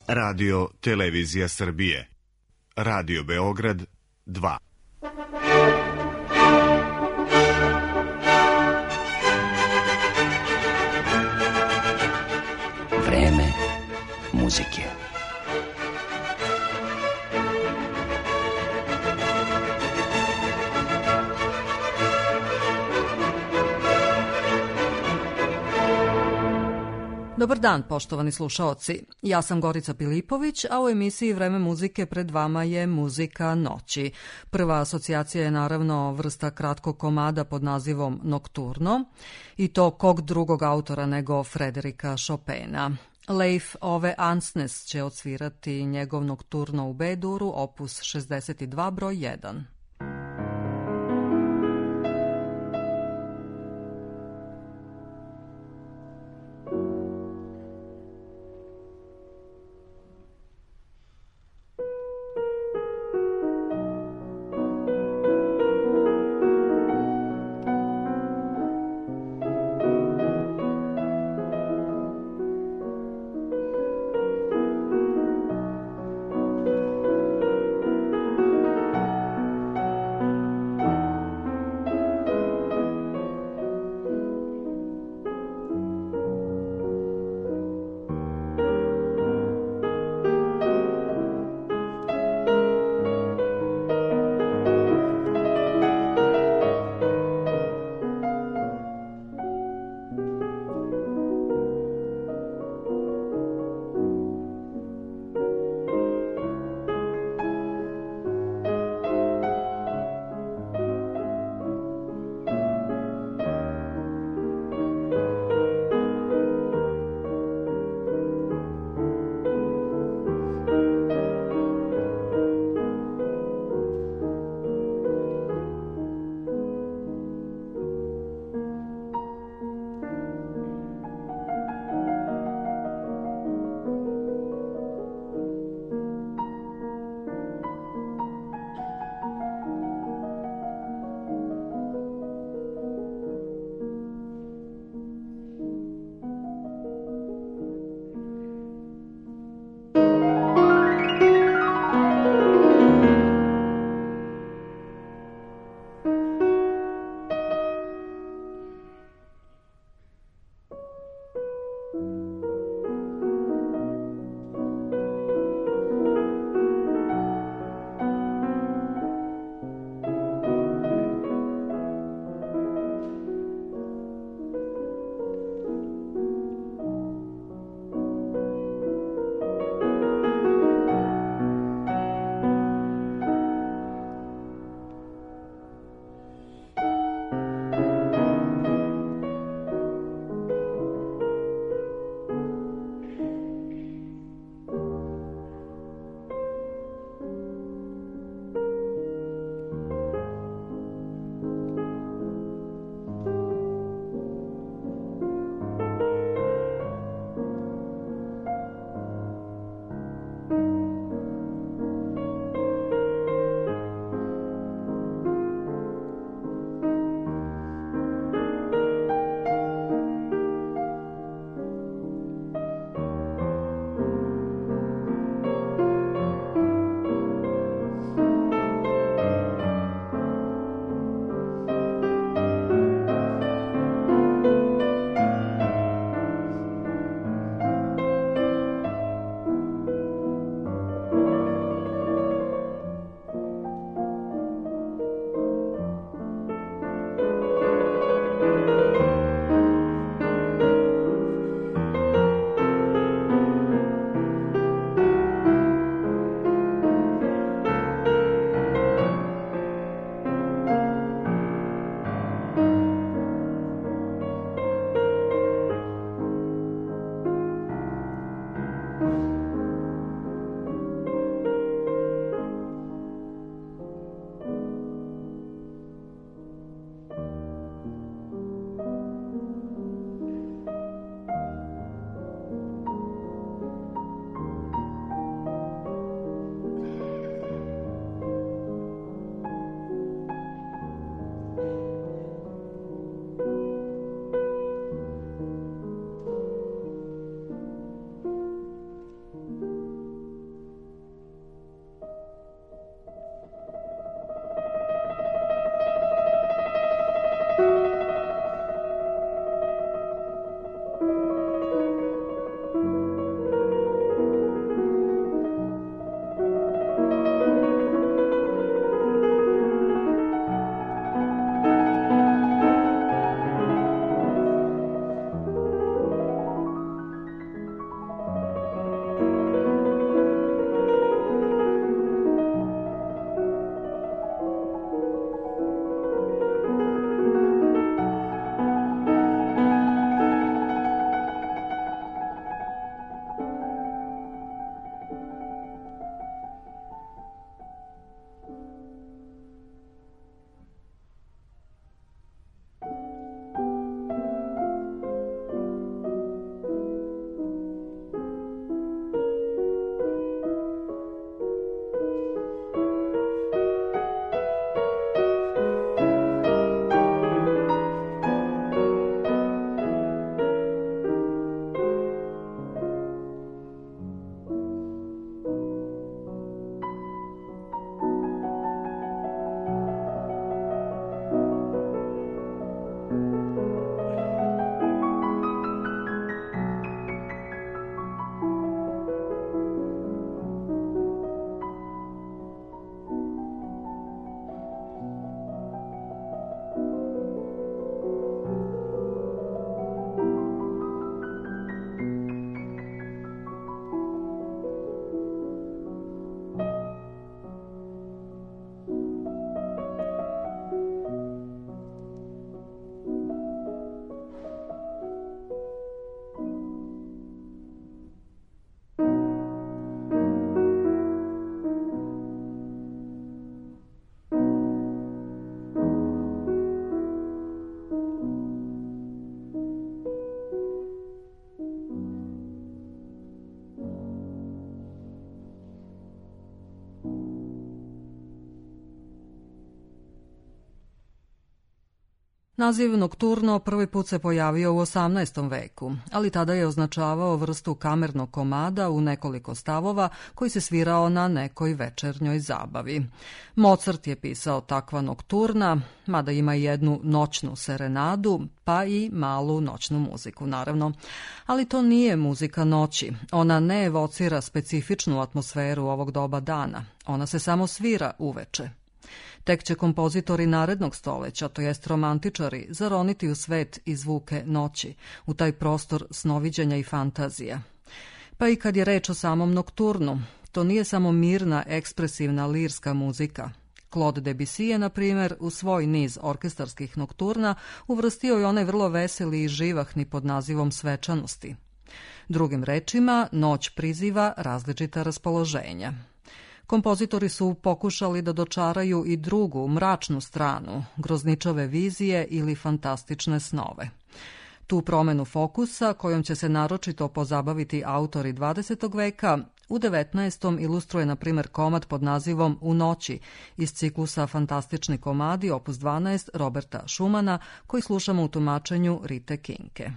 Radio Televizija Srbije. Radio Beograd 2. Vreme muzike. Dobar dan, poštovani slušaoci. Ja sam Gorica Pilipović, a u emisiji Vreme muzike pred vama je Muzika noći. Prva asocijacija je naravno vrsta kratkog komada pod nazivom Nokturno, i to kog drugog autora nego Frederika Chopina. Leif Ove Ansnes će odsvirati njegov Nokturno u B-duru, opus 62 broj 1. Naziv nokturno prvi put se pojavio u 18. veku, ali tada je označavao vrstu kamernog komada u nekoliko stavova koji se svirao na nekoj večernjoj zabavi. Mozart je pisao takva nokturna, mada ima i jednu noćnu serenadu, pa i malu noćnu muziku, naravno. Ali to nije muzika noći. Ona ne evocira specifičnu atmosferu ovog doba dana. Ona se samo svira uveče. Tek će kompozitori narednog stoleća, to jest romantičari, zaroniti u svet i zvuke noći, u taj prostor snoviđenja i fantazija. Pa i kad je reč o samom nokturnu, to nije samo mirna, ekspresivna lirska muzika. Claude Debussy je, na primjer, u svoj niz orkestarskih nokturna uvrstio i onaj vrlo veseli i živahni pod nazivom svečanosti. Drugim rečima, noć priziva različita raspoloženja. Kompozitori su pokušali da dočaraju i drugu, mračnu stranu, grozničave vizije ili fantastične snove. Tu promenu fokusa, kojom će se naročito pozabaviti autori 20. veka, u 19. ilustruje, na primjer, komad pod nazivom U noći iz ciklusa Fantastični komadi, opus 12, Roberta Schumana, koji slušamo u tumačenju Rite Kinke.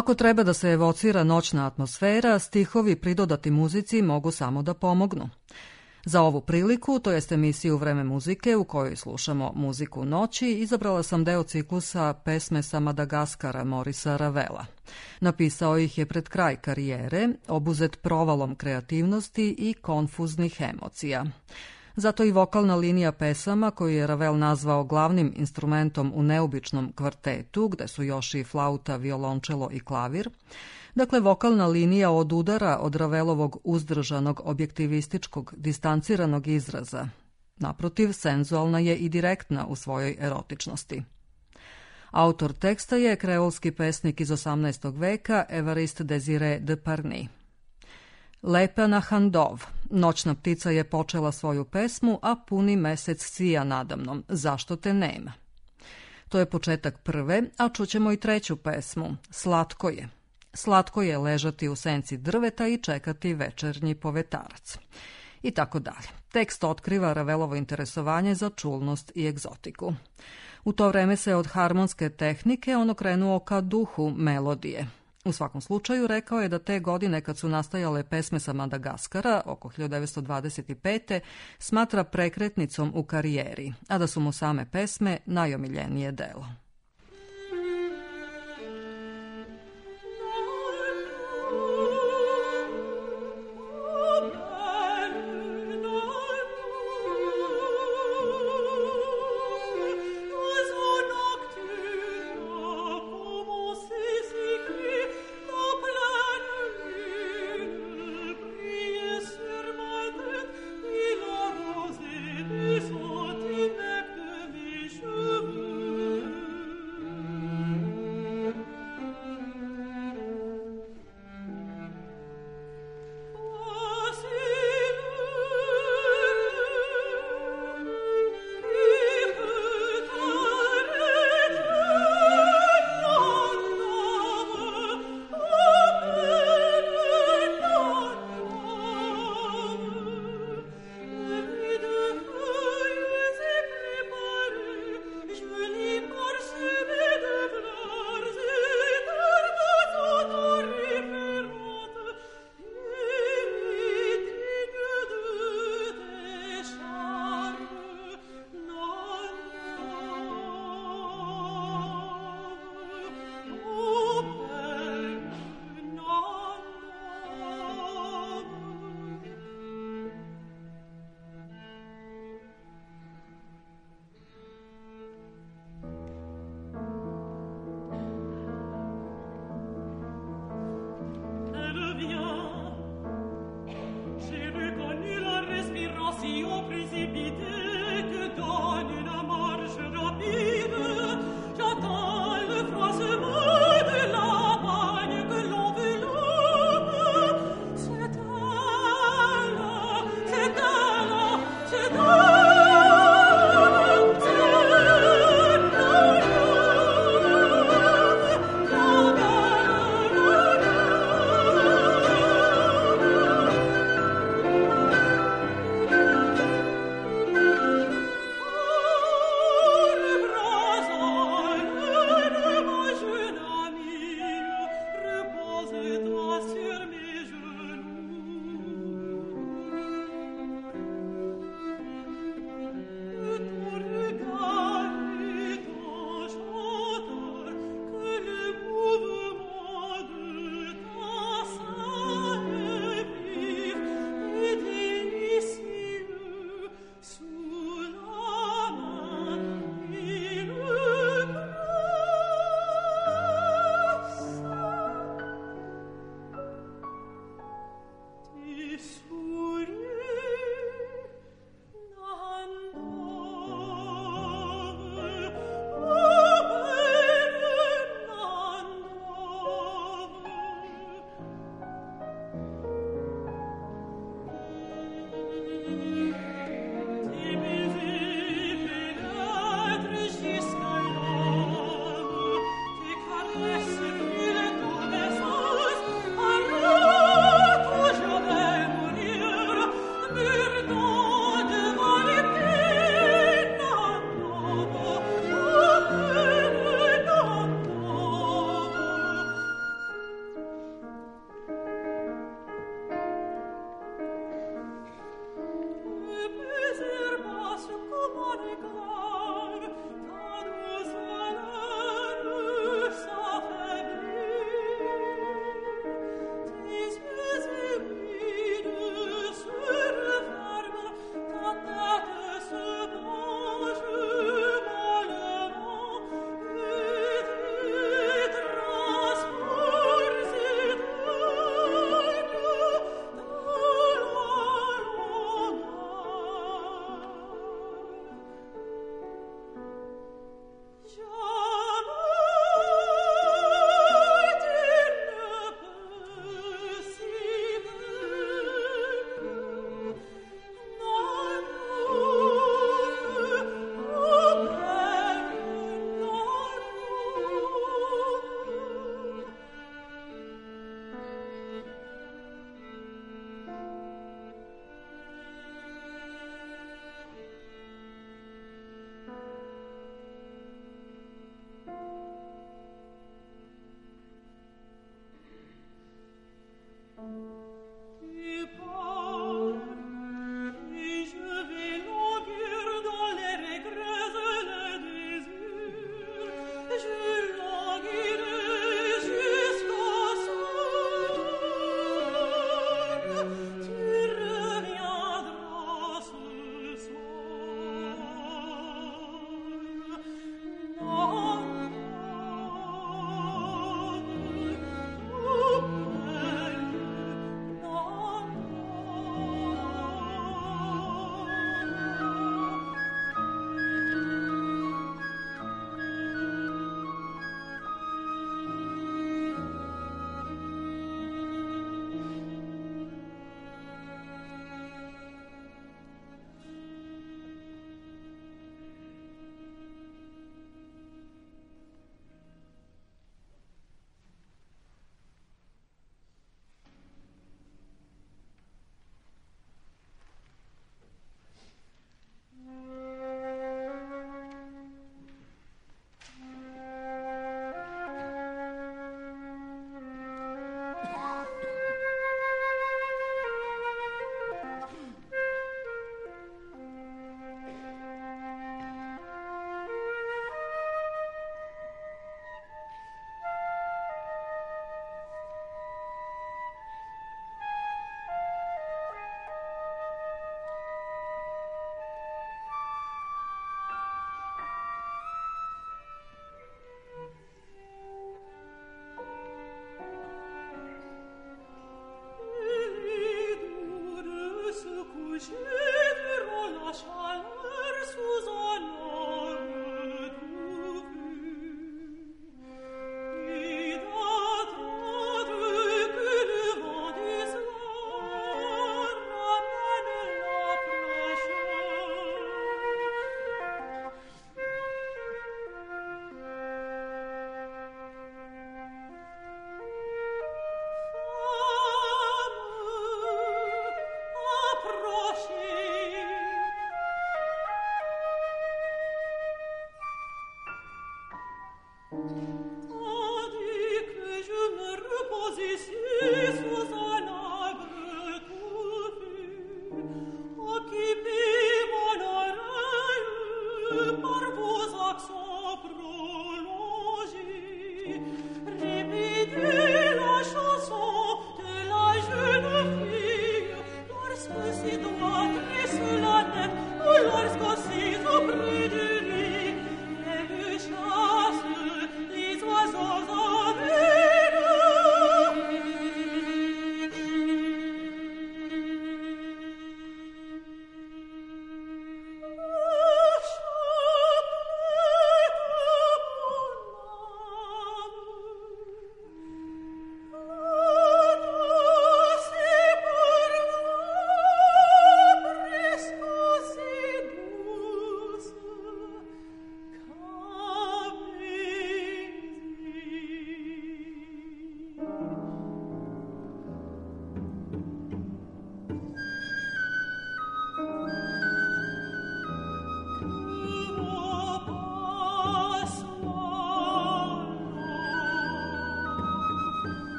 Ako treba da se evocira noćna atmosfera, stihovi pridodati muzici mogu samo da pomognu. Za ovu priliku, to jest emisiju Vreme muzike u kojoj slušamo muziku noći, izabrala sam deo ciklusa Pesme sa Madagaskara Morisa Ravela. Napisao ih je pred kraj karijere, obuzet provalom kreativnosti i konfuznih emocija. Zato i vokalna linija pesama, koju je Ravel nazvao glavnim instrumentom u neobičnom kvartetu, gde su još i flauta, violončelo i klavir, dakle, vokalna linija odudara od Ravelovog uzdržanog, objektivističkog, distanciranog izraza. Naprotiv, senzualna je i direktna u svojoj erotičnosti. Autor teksta je kreolski pesnik iz 18. veka Evariste Désiré de Parny. Lepa na Handov, noćna ptica je počela svoju pesmu, a puni mesec sija nadamnom, zašto te nema? To je početak prve, a čućemo i treću pesmu, Slatko je. Slatko je ležati u senci drveta i čekati večernji povetarac. I tako dalje. Tekst otkriva Ravelovo interesovanje za čulnost i egzotiku. U to vreme se od harmonske tehnike on okrenuo ka duhu melodije. U svakom slučaju rekao je da te godine kad su nastajale pesme sa Madagaskara, oko 1925. smatra prekretnicom u karijeri, a da su mu same pesme najomiljenije delo.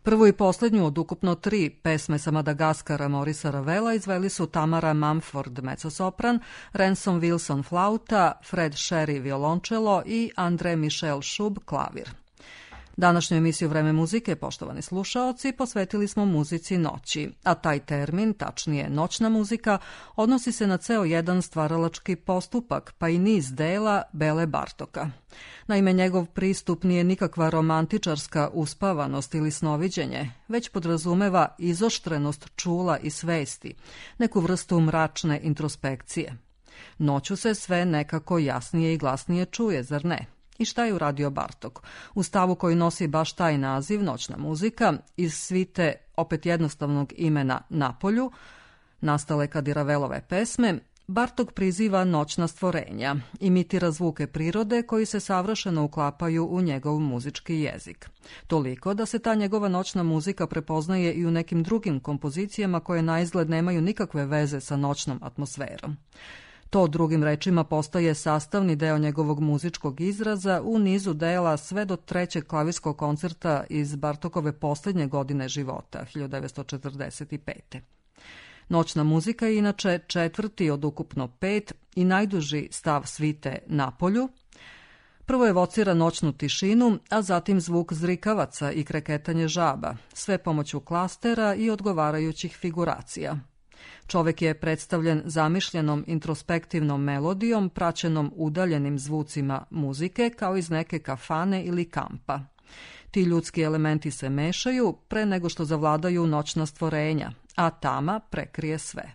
Prvu i poslednju od ukupno 3 pesme sa Madagaskara Morisa Ravela izveli su Tamara Mumford mezzosopran, Ransom Wilson flauta, Fred Sherry violončelo i Andre Michel Šub klavir. Današnju emisiju Vreme muzike, poštovani slušaoci, posvetili smo muzici noći, a taj termin, tačnije noćna muzika, odnosi se na ceo jedan stvaralački postupak, pa i niz dela Bele Bartoka. Naime, njegov pristup nije nikakva romantičarska uspavanost ili snoviđenje, već podrazumeva izoštrenost čula i svesti, neku vrstu mračne introspekcije. Noću se sve nekako jasnije i glasnije čuje, zar ne? I šta je uradio Bartok? U stavu koji nosi baš taj naziv, noćna muzika, iz svite opet jednostavnog imena Napolju, nastale kad i Ravelove pesme, Bartok priziva noćna stvorenja, imitira zvuke prirode koji se savršeno uklapaju u njegov muzički jezik. Toliko da se ta njegova noćna muzika prepoznaje i u nekim drugim kompozicijama koje naizgled nemaju nikakve veze sa noćnom atmosferom. To, drugim rečima, postaje sastavni deo njegovog muzičkog izraza u nizu dela sve do 3. klavirskog koncerta iz Bartokove posljednje godine života, 1945. Noćna muzika je inače 4. od ukupno 5 i najduži stav svite Napolju. Prvo evocira noćnu tišinu, a zatim zvuk zrikavaca i kreketanje žaba, sve pomoću klastera i odgovarajućih figuracija. Čovek je predstavljen zamišljenom introspektivnom melodijom praćenom udaljenim zvucima muzike kao iz neke kafane ili kampa. Ti ljudski elementi se mešaju pre nego što zavladaju noćna stvorenja, a tama prekrije sve.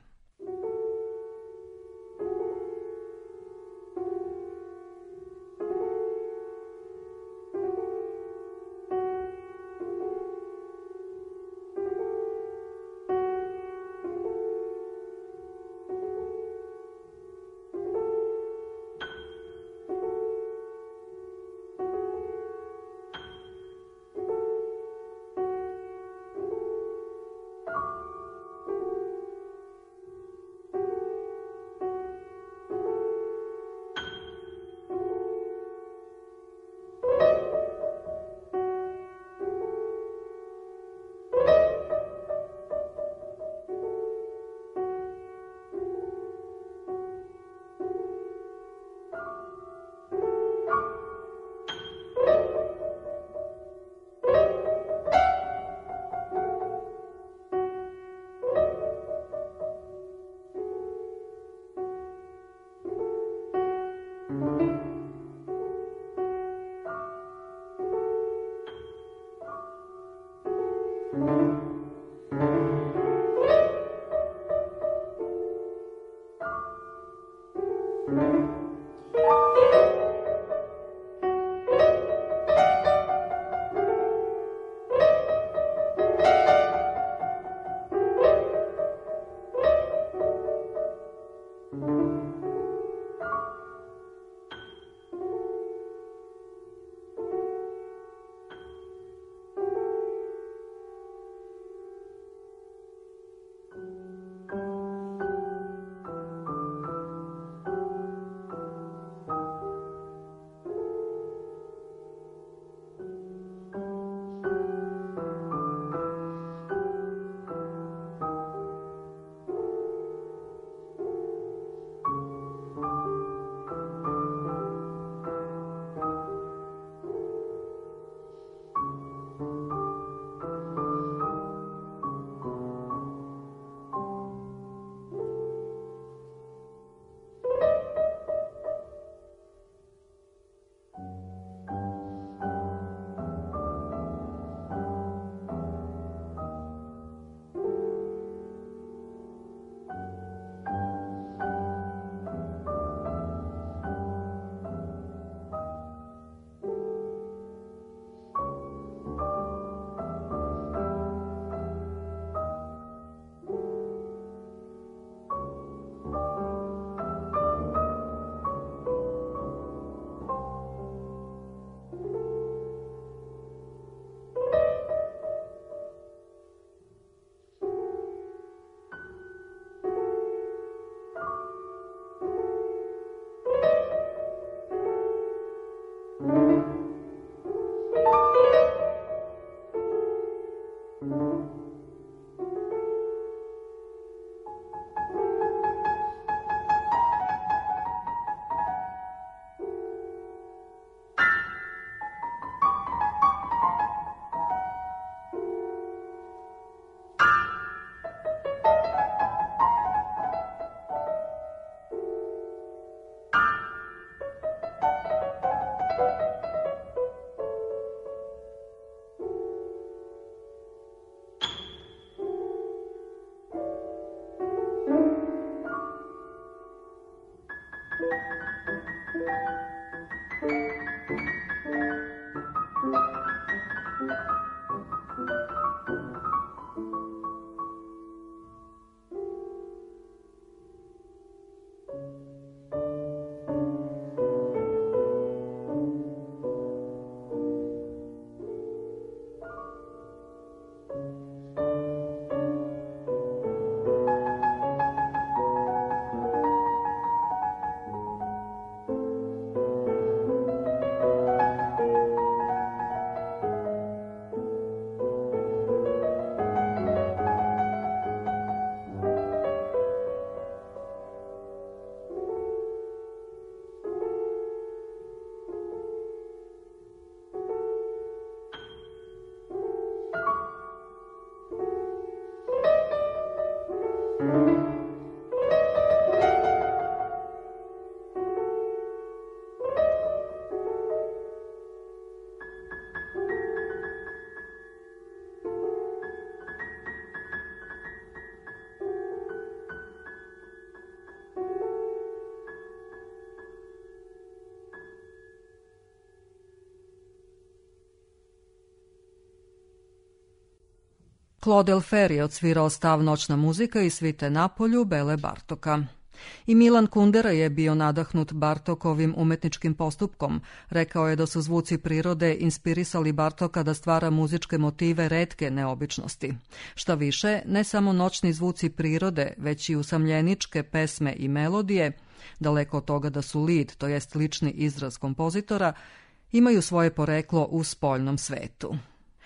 Claude Elfer je odsvirao stav Noćna muzika i svite Napolju Bele Bartoka. I Milan Kundera je bio nadahnut Bartokovim umetničkim postupkom. Rekao je da su zvuci prirode inspirisali Bartoka da stvara muzičke motive retke neobičnosti. Šta više, ne samo noćni zvuci prirode, već i usamljeničke pesme i melodije, daleko od toga da su lid, to jest lični izraz kompozitora, imaju svoje poreklo u spoljnom svetu.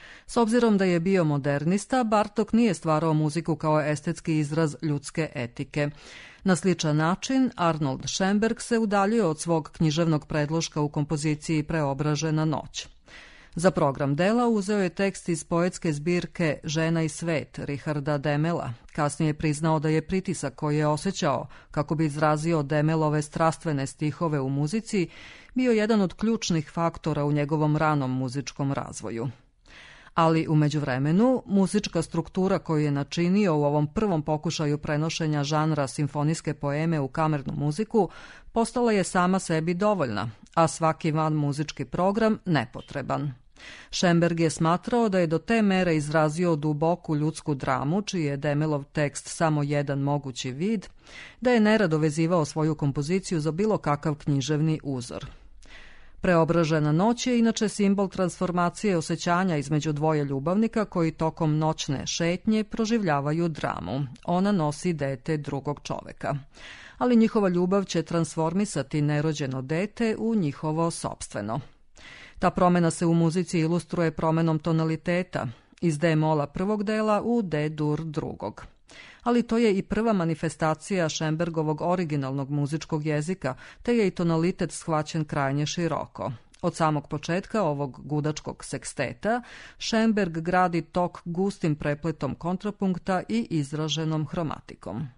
S obzirom da je bio modernista, Bartok nije stvarao muziku kao estetski izraz ljudske etike. Na sličan način, Arnold Schoenberg se udaljio od svog književnog predloška u kompoziciji Preobražena noć. Za program dela uzeo je tekst iz poetske zbirke Žena i svet Richarda Demela. Kasnije je priznao da je pritisak koji je osjećao kako bi izrazio Demelove strastvene stihove u muzici bio jedan od ključnih faktora u njegovom ranom muzičkom razvoju. Ali u međuvremenu, muzička struktura koju je načinio u ovom prvom pokušaju prenošenja žanra simfonijske poeme u kamernu muziku postala je sama sebi dovoljna, a svaki van muzički program nepotreban. Schoenberg je smatrao da je do te mere izrazio duboku ljudsku dramu, čiji je Demelov tekst samo jedan mogući vid, da je nerado vezivao svoju kompoziciju za bilo kakav književni uzor. Preobražena noć je inače simbol transformacije osjećanja između dvoje ljubavnika koji tokom noćne šetnje proživljavaju dramu. Ona nosi dete drugog čoveka. Ali njihova ljubav će transformisati nerođeno dete u njihovo sopstveno. Ta promjena se u muzici ilustruje promenom tonaliteta iz D-mola prvog dela u D-dur drugog. Ali to je i prva manifestacija Schoenbergovog originalnog muzičkog jezika, te je i tonalitet shvaćen krajnje široko. Od samog početka ovog gudačkog seksteta Schoenberg gradi tok gustim prepletom kontrapunkta i izraženom hromatikom.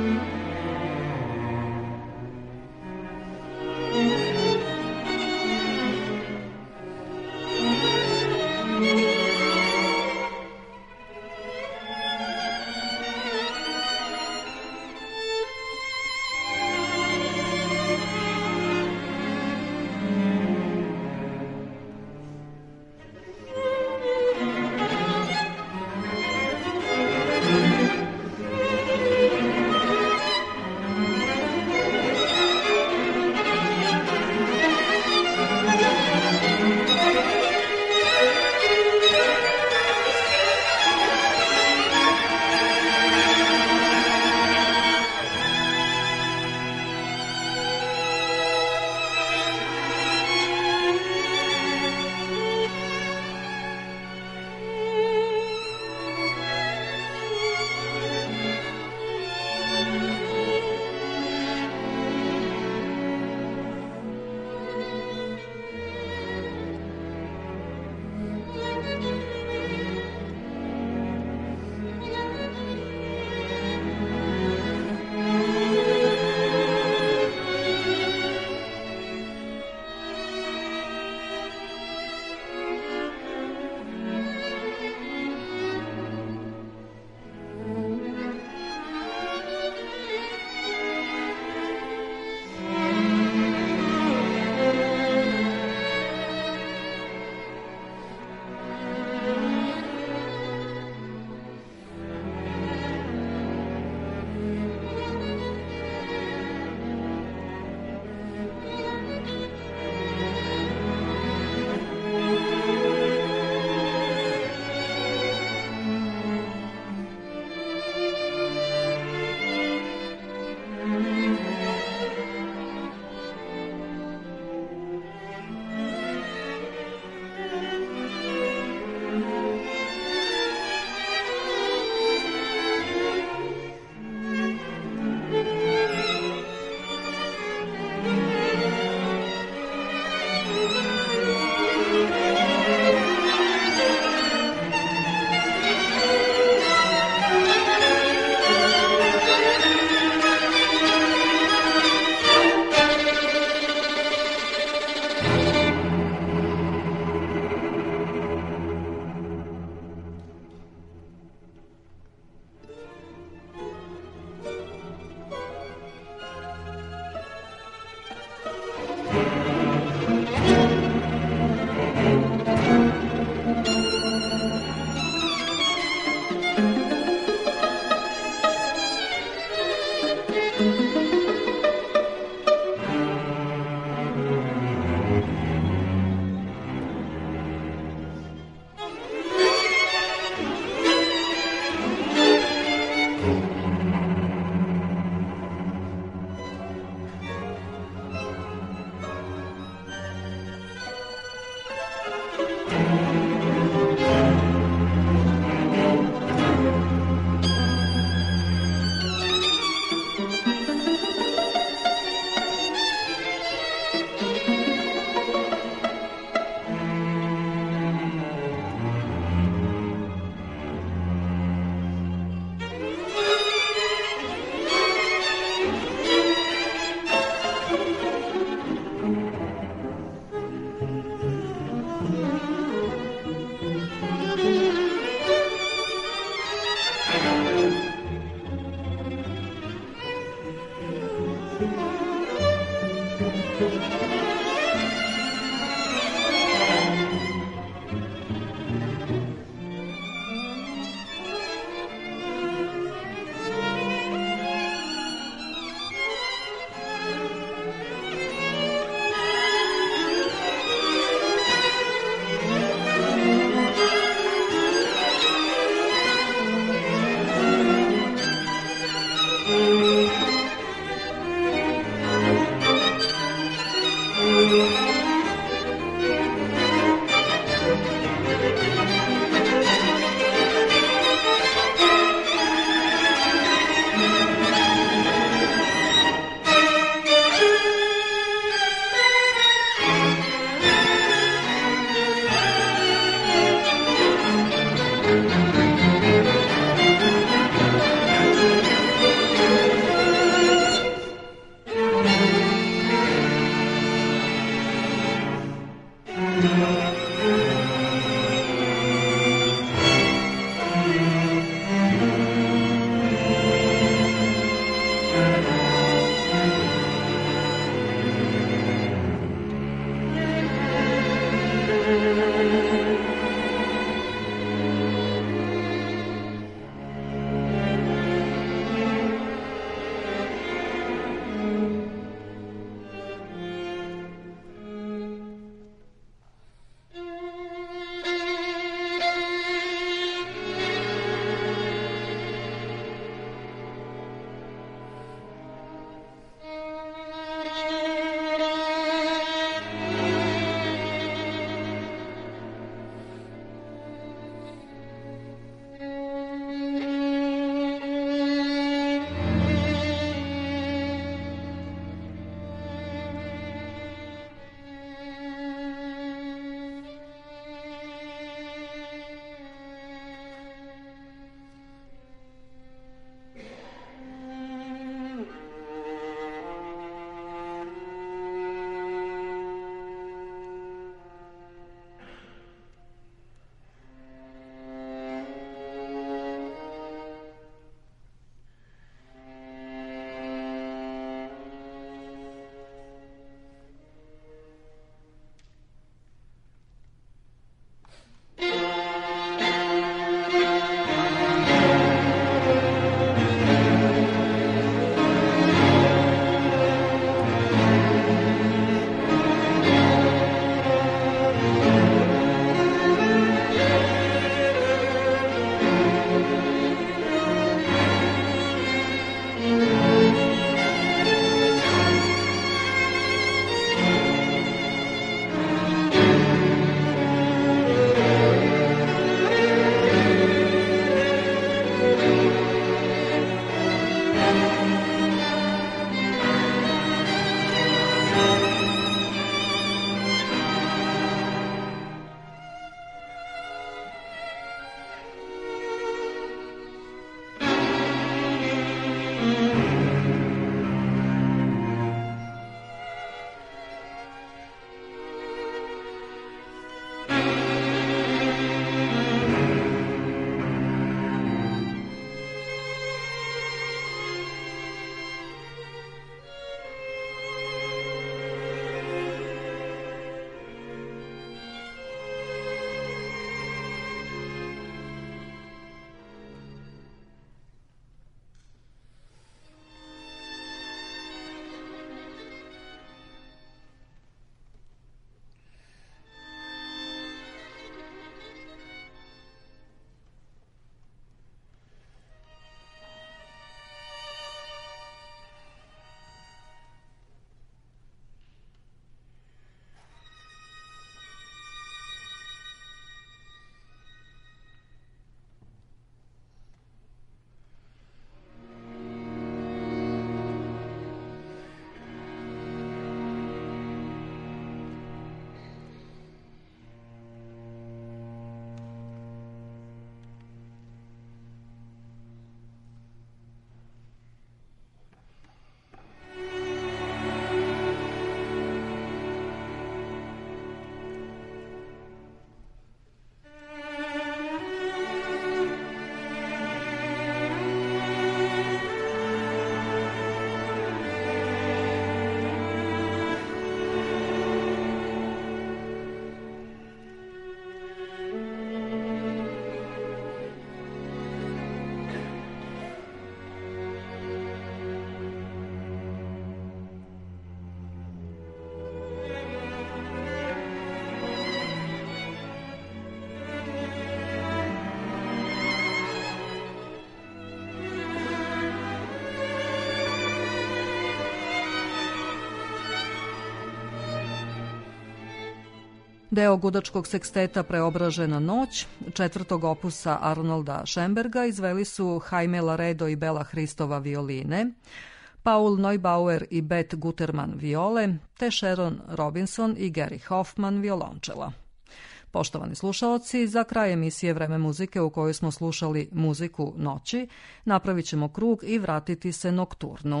Deo gudačkog seksteta Preobražena noć, četvrtog opusa Arnolda Schönberga, izveli su Jaime Laredo i Bela Hristova violine, Paul Neubauer i Beth Guterman viole, te Sharon Robinson i Gary Hoffman violončela. Poštovani slušaoci, za kraj emisije Vreme muzike u kojoj smo slušali muziku noći, napravit ćemo krug i vratiti se nokturnu.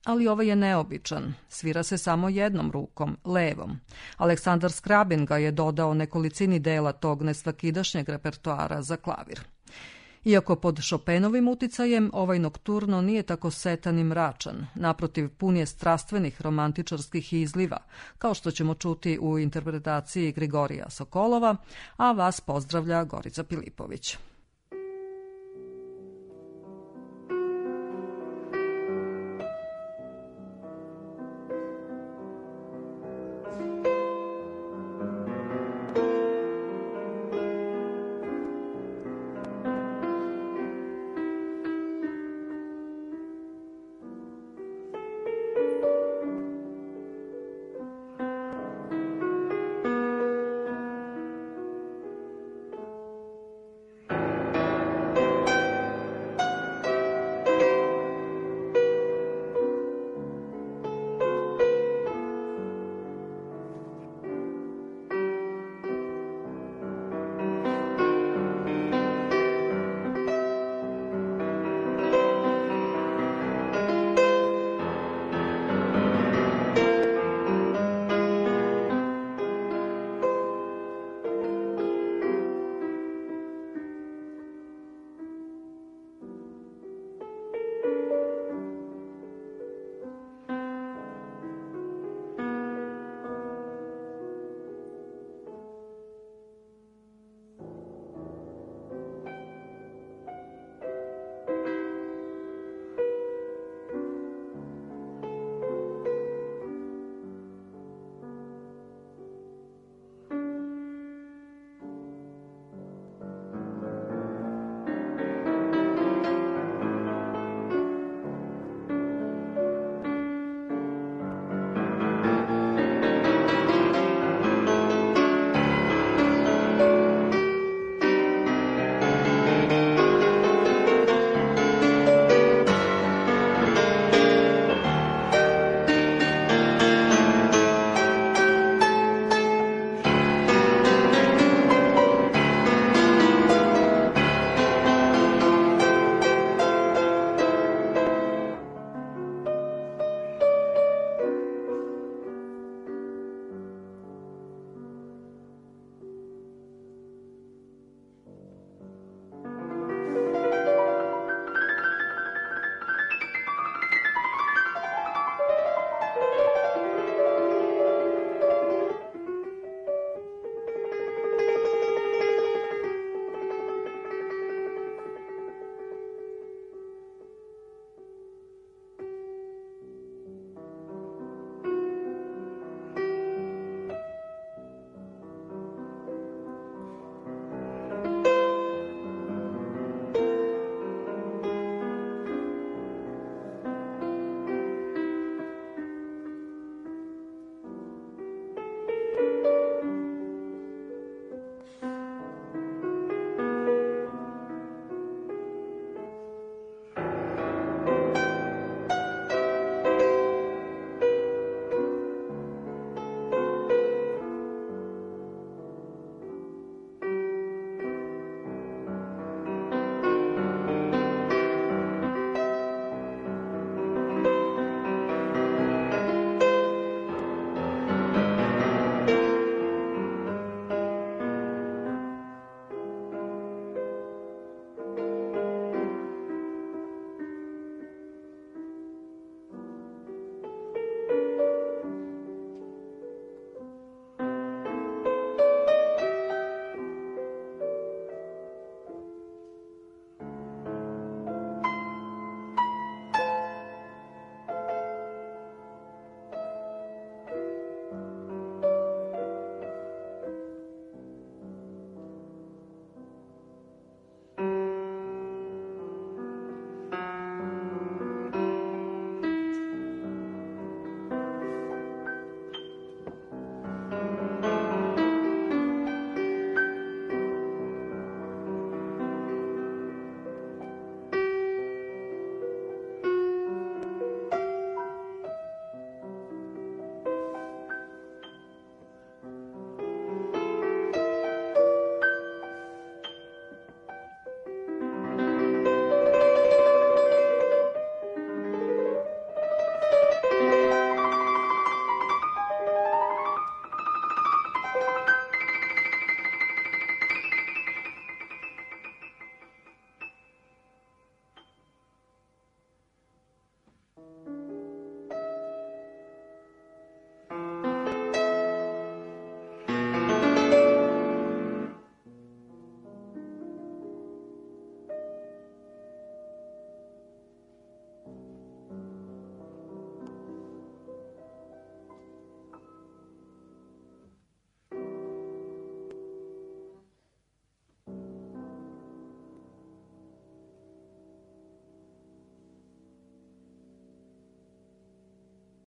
ali ovaj je neobičan. Svira se samo jednom rukom, levom. Aleksandar Skrabin ga je dodao nekolicini dela tog nesvakidašnjeg repertoara za klavir. Iako pod Chopinovim uticajem, ovaj nokturno nije tako setan i mračan. Naprotiv, pun je strastvenih romantičarskih izliva, kao što ćemo čuti u interpretaciji Grigorija Sokolova, a vas pozdravlja Gorica Pilipović.